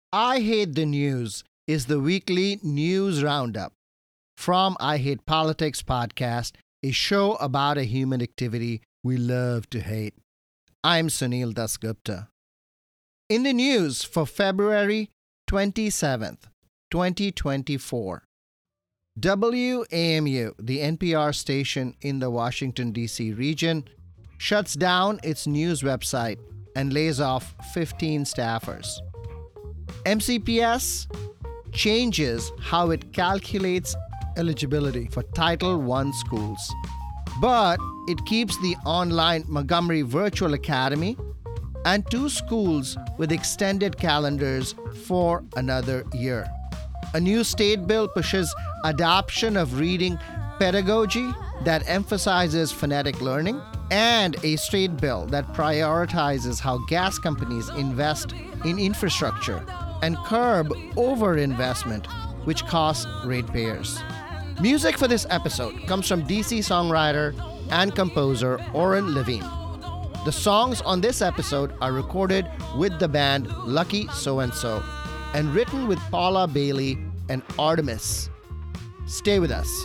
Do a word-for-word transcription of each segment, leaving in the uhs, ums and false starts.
I Hate the News is the weekly news roundup from I Hate Politics podcast, a show about a human activity we love to hate. I'm Sunil Dasgupta. In the news for February twenty-seventh, twenty twenty-four, W A M U, the N P R station in the Washington, D C region, shuts down its news website and lays off fifteen staffers. M C P S changes how it calculates eligibility for Title one schools, but it keeps the online Montgomery Virtual Academy and two schools with extended calendars for another year. A new state bill pushes adoption of reading pedagogy that emphasizes phonetic learning, and a state bill that prioritizes how gas companies invest in infrastructure and curb overinvestment, which costs ratepayers. Music for this episode comes from D C songwriter and composer Oren Levine. The songs on this episode are recorded with the band Lucky So and So and written with Paula Bailey and Artemis. Stay with us.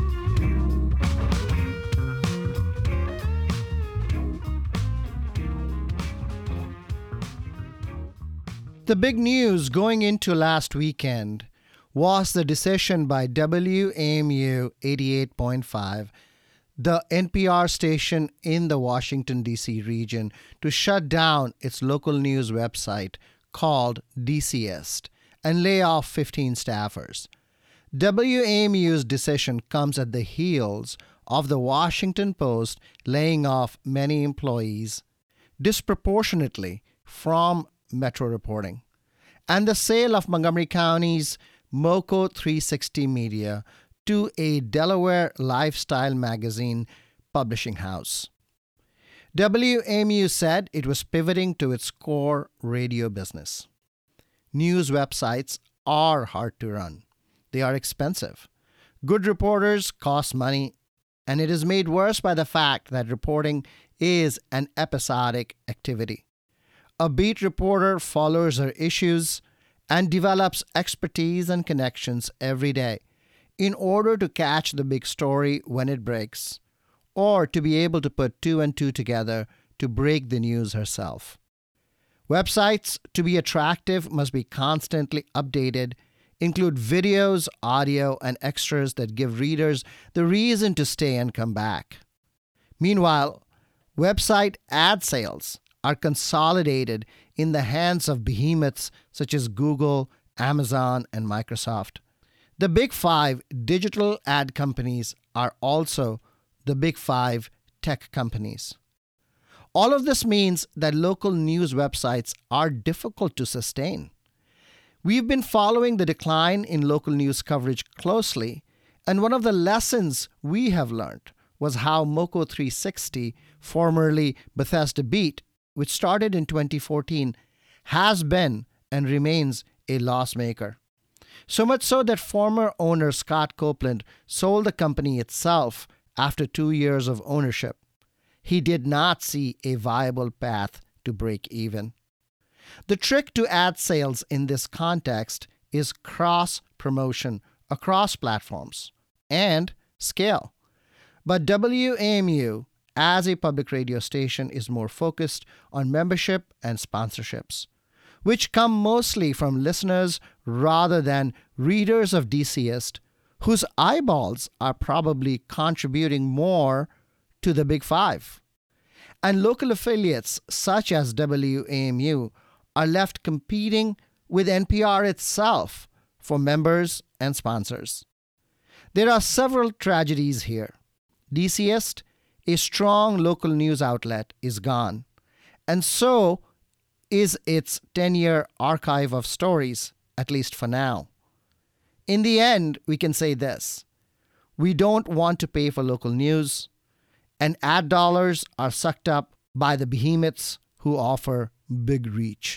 The big news going into last weekend was the decision by W A M U eighty-eight point five, the N P R station in the Washington, D C region, to shut down its local news website called DCist and lay off fifteen staffers. W A M U's decision comes at the heels of the Washington Post laying off many employees disproportionately from Metro Reporting, and the sale of Montgomery County's Moco three sixty Media to a Delaware lifestyle magazine publishing house. W A M U said it was pivoting to its core radio business. News websites are hard to run. They are expensive. Good reporters cost money, and it is made worse by the fact that reporting is an episodic activity. A beat reporter follows her issues and develops expertise and connections every day in order to catch the big story when it breaks, or to be able to put two and two together to break the news herself. Websites, to be attractive, must be constantly updated, include videos, audio, and extras that give readers the reason to stay and come back. Meanwhile, website ad sales are consolidated in the hands of behemoths such as Google, Amazon, and Microsoft. The big five digital ad companies are also the big five tech companies. All of this means that local news websites are difficult to sustain. We've been following the decline in local news coverage closely, and one of the lessons we have learned was how Moco three sixty, formerly Bethesda Beat, which started in twenty fourteen, has been and remains a loss maker. So much so that former owner Scott Copeland sold the company itself after two years of ownership. He did not see a viable path to break even. The trick to ad sales in this context is cross-promotion across platforms and scale. But W A M U, as a public radio station, is more focused on membership and sponsorships, which come mostly from listeners rather than readers of DCist, whose eyeballs are probably contributing more to the Big Five. And local affiliates such as W A M U are left competing with N P R itself for members and sponsors. There are several tragedies here. DCist, a strong local news outlet, is gone, and so is its ten-year archive of stories, at least for now. In the end, we can say this: we don't want to pay for local news, and ad dollars are sucked up by the behemoths who offer big reach.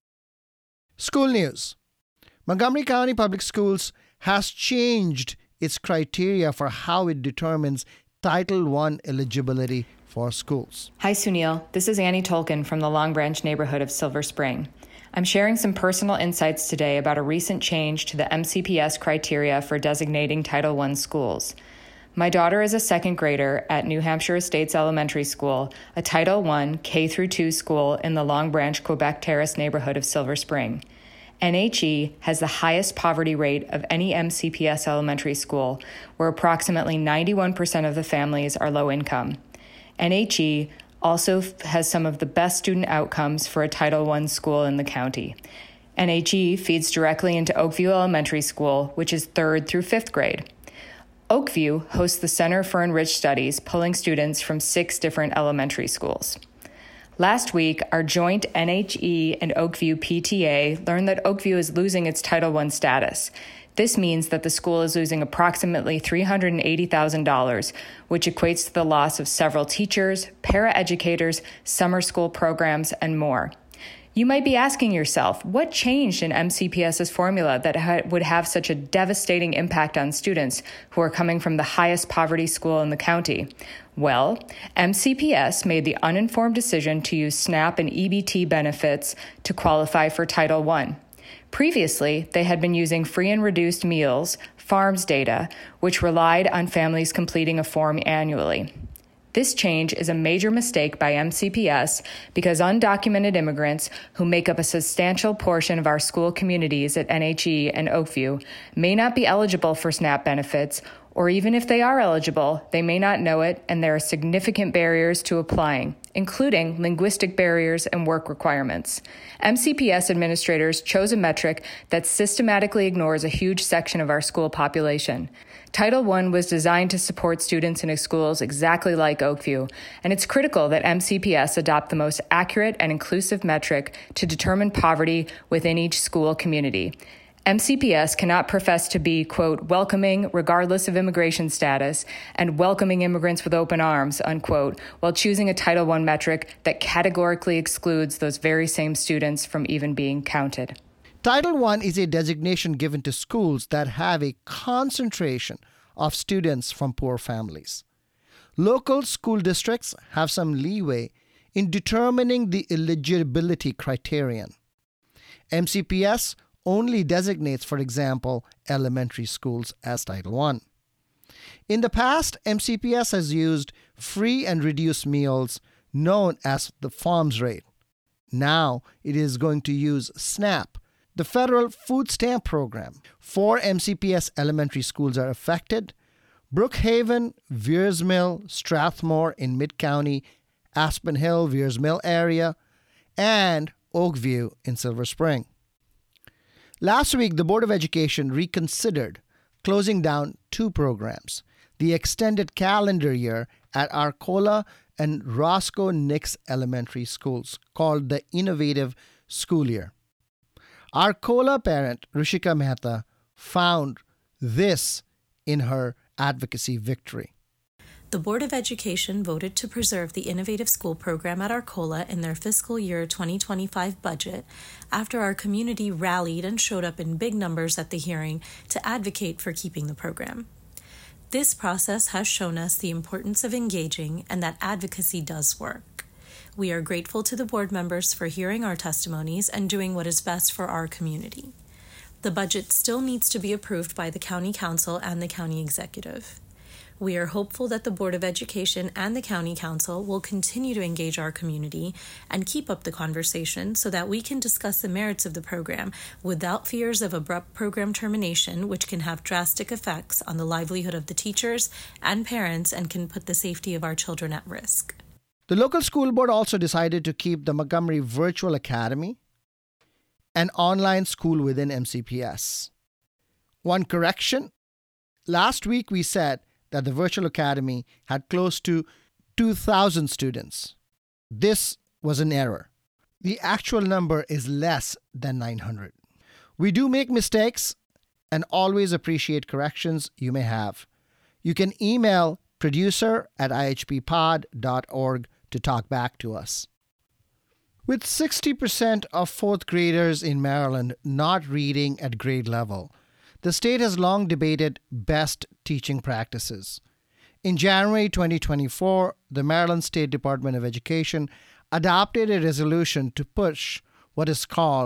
School news. Montgomery County Public Schools has changed its criteria for how it determines Title one eligibility for schools. Hi, Sunil. This is Annie Tolkien from the Long Branch neighborhood of Silver Spring. I'm sharing some personal insights today about a recent change to the M C P S criteria for designating Title one schools. My daughter is a second grader at New Hampshire Estates Elementary School, a Title one K through two school in the Long Branch, Quebec Terrace neighborhood of Silver Spring. N H E has the highest poverty rate of any M C P S elementary school, where approximately ninety-one percent of the families are low income. N H E also has some of the best student outcomes for a Title one school in the county. N H E feeds directly into Oakview Elementary School, which is third through fifth grade. Oakview hosts the Center for Enriched Studies, pulling students from six different elementary schools. Last week, our joint N H E and Oakview P T A learned that Oakview is losing its Title one status. This means that the school is losing approximately three hundred eighty thousand dollars, which equates to the loss of several teachers, paraeducators, summer school programs, and more. You might be asking yourself, what changed in MCPS's formula that ha- would have such a devastating impact on students who are coming from the highest poverty school in the county? Well, M C P S made the uninformed decision to use SNAP and E B T benefits to qualify for Title one. Previously, they had been using free and reduced meals, FARMS data, which relied on families completing a form annually. This change is a major mistake by M C P S because undocumented immigrants who make up a substantial portion of our school communities at N H E and Oakview may not be eligible for SNAP benefits, or even if they are eligible, they may not know it, and there are significant barriers to applying, including linguistic barriers and work requirements. M C P S administrators chose a metric that systematically ignores a huge section of our school population. Title one was designed to support students in schools exactly like Oakview, and it's critical that M C P S adopt the most accurate and inclusive metric to determine poverty within each school community. M C P S cannot profess to be, quote, welcoming regardless of immigration status and welcoming immigrants with open arms, unquote, while choosing a Title one metric that categorically excludes those very same students from even being counted. Title one is a designation given to schools that have a concentration of students from poor families. Local school districts have some leeway in determining the eligibility criterion. M C P S only designates, for example, elementary schools as Title one. In the past, M C P S has used free and reduced meals known as the FARMS rate. Now it is going to use SNAP, the federal food stamp program. Four M C P S elementary schools are affected: Brookhaven, Weers Mill, Strathmore in Mid-County, Aspen Hill, Weers Mill area, and Oakview in Silver Spring. Last week, the Board of Education reconsidered closing down two programs: the extended calendar year at Arcola and Roscoe Nix Elementary Schools, called the Innovative School Year. Arcola parent Rishika Mehta found this in her advocacy victory. The Board of Education voted to preserve the Innovative School program at Arcola in their fiscal year twenty twenty-five budget after our community rallied and showed up in big numbers at the hearing to advocate for keeping the program. This process has shown us the importance of engaging and that advocacy does work. We are grateful to the board members for hearing our testimonies and doing what is best for our community. The budget still needs to be approved by the County Council and the County Executive. We are hopeful that the Board of Education and the County Council will continue to engage our community and keep up the conversation so that we can discuss the merits of the program without fears of abrupt program termination, which can have drastic effects on the livelihood of the teachers and parents and can put the safety of our children at risk. The local school board also decided to keep the Montgomery Virtual Academy, an online school within M C P S. One correction: last week we said that the Virtual Academy had close to two thousand students. This was an error. The actual number is less than nine hundred. We do make mistakes and always appreciate corrections you may have. You can email producer at i h p pod dot org to talk back to us. With sixty percent of fourth graders in Maryland not reading at grade level, the state has long debated best teaching practices. In January twenty twenty-four, the Maryland State Department of Education adopted a resolution to push what is called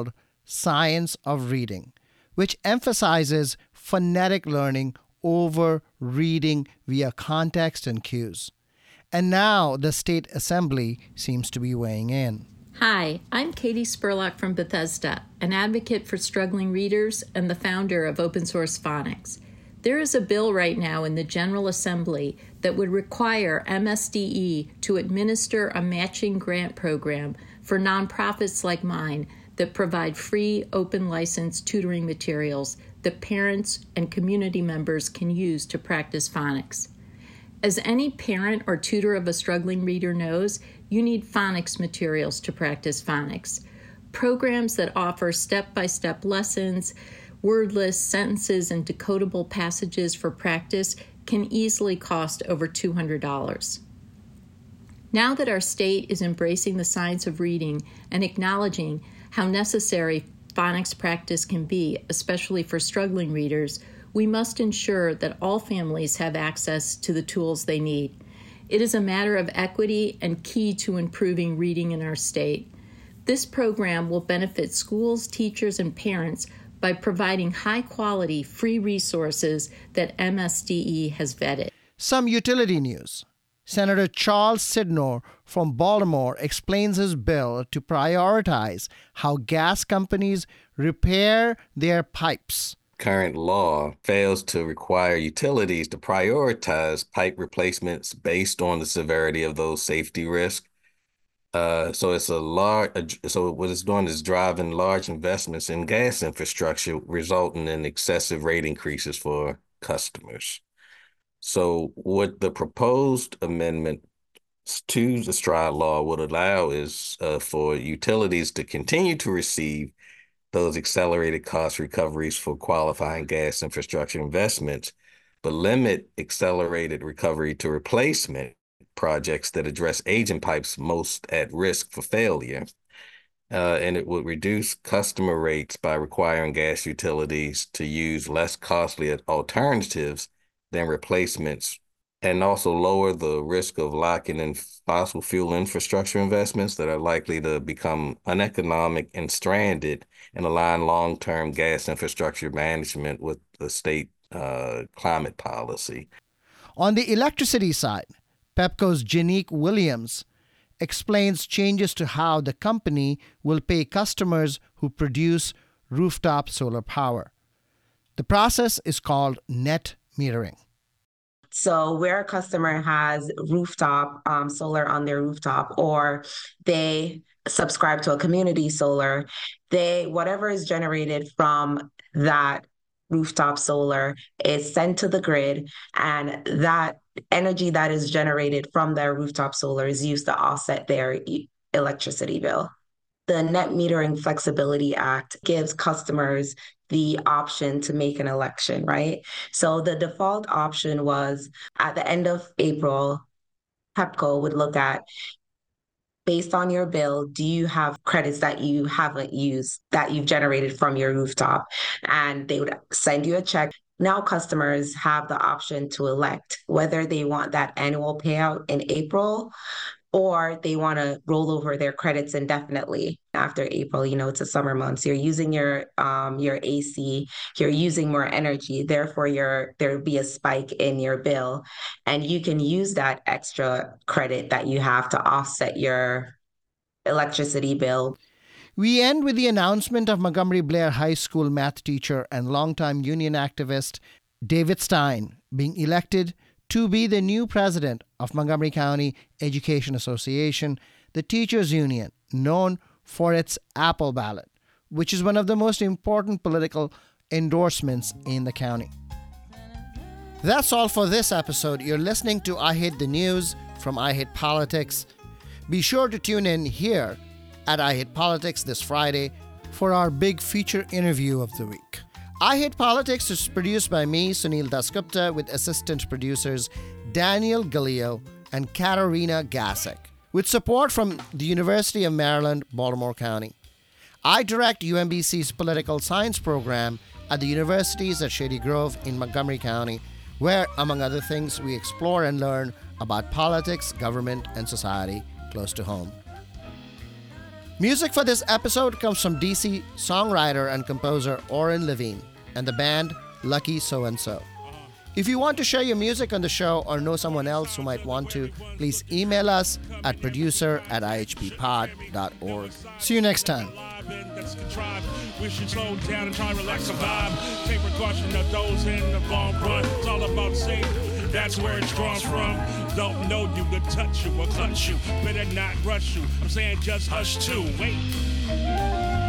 Science of Reading, which emphasizes phonetic learning over reading via context and cues. And now the State Assembly seems to be weighing in. Hi, I'm Katie Spurlock from Bethesda, an advocate for struggling readers and the founder of Open Source Phonics. There is a bill right now in the General Assembly that would require M S D E to administer a matching grant program for nonprofits like mine that provide free, open license tutoring materials that parents and community members can use to practice phonics. As any parent or tutor of a struggling reader knows, you need phonics materials to practice phonics. Programs that offer step-by-step lessons, word lists, sentences, and decodable passages for practice can easily cost over two hundred dollars. Now that our state is embracing the science of reading and acknowledging how necessary phonics practice can be, especially for struggling readers, we must ensure that all families have access to the tools they need. It is a matter of equity and key to improving reading in our state. This program will benefit schools, teachers, and parents by providing high-quality, free resources that M S D E has vetted. Some utility news. Senator Charles Sydnor from Baltimore explains his bill to prioritize how gas companies repair their pipes. Current law fails to require utilities to prioritize pipe replacements based on the severity of those safety risks. Uh, so it's a large. So what it's doing is driving large investments in gas infrastructure, resulting in excessive rate increases for customers. So what the proposed amendment to the STRIDE law would allow is uh, for utilities to continue to receive those accelerated cost recoveries for qualifying gas infrastructure investments, but limit accelerated recovery to replacement projects that address aging pipes most at risk for failure. Uh, and it would reduce customer rates by requiring gas utilities to use less costly alternatives than replacements, and also lower the risk of locking in fossil fuel infrastructure investments that are likely to become uneconomic and stranded, and align long-term gas infrastructure management with the state uh, climate policy. On the electricity side, Pepco's Janique Williams explains changes to how the company will pay customers who produce rooftop solar power. The process is called net metering. So where a customer has rooftop um, solar on their rooftop, or they subscribe to a community solar, they whatever is generated from that rooftop solar is sent to the grid, and that energy that is generated from their rooftop solar is used to offset their e- electricity bill. The Net Metering Flexibility Act gives customers the option to make an election, right? So the default option was at the end of April, Pepco would look at, based on your bill, do you have credits that you haven't used that you've generated from your rooftop? And they would send you a check. Now customers have the option to elect whether they want that annual payout in April, or they want to roll over their credits indefinitely after April. You know, it's a summer months. You're using your um, your A C, you're using more energy, therefore your there'll be a spike in your bill. And you can use that extra credit that you have to offset your electricity bill. We end with the announcement of Montgomery Blair High School math teacher and longtime union activist David Stein being elected to be the new president of Montgomery County Education Association, the teachers union known for its Apple ballot, which is one of the most important political endorsements in the county. That's all for this episode. You're listening to I Hate the News from I Hate Politics. Be sure to tune in here at I Hate Politics this Friday for our big feature interview of the week. I Hate Politics is produced by me, Sunil Dasgupta, with assistant producers Daniel Galileo and Katarina Gasek, with support from the University of Maryland, Baltimore County. I direct U M B C's political science program at the universities at Shady Grove in Montgomery County, where, among other things, we explore and learn about politics, government, and society close to home. Music for this episode comes from D C songwriter and composer Oren Levine and the band Lucky So and So. If you want to share your music on the show or know someone else who might want to, please email us at producer at i h p pod dot org. See you next time. We should slow down and try and relax the vibe. Take precaution of those in the long run. It's all about safety. That's where it's drawn from. Don't know you to touch you or clutch you. Better not rush you. I'm saying just hush too. Wait.